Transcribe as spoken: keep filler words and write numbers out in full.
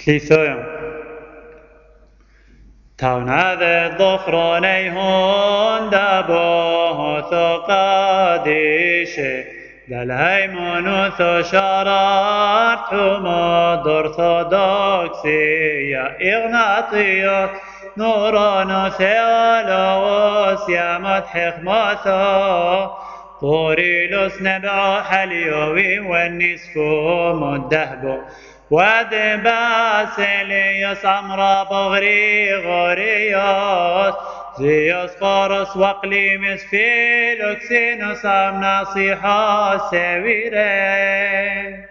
ليثويون توناد الضخرانيهون دابوه ثقاديش دالهيمون ثشارات حمود أرثوذكسية إغناطيوس نورانوس ثيولوس يا مدحخ ماثو قوريلوس نبع حليوي والنسفوم الدهب واد باسيليوس عمرا بغري غوريوس زيوس قارس وقليمس فيلوكسينوس عم نصيحة سويرين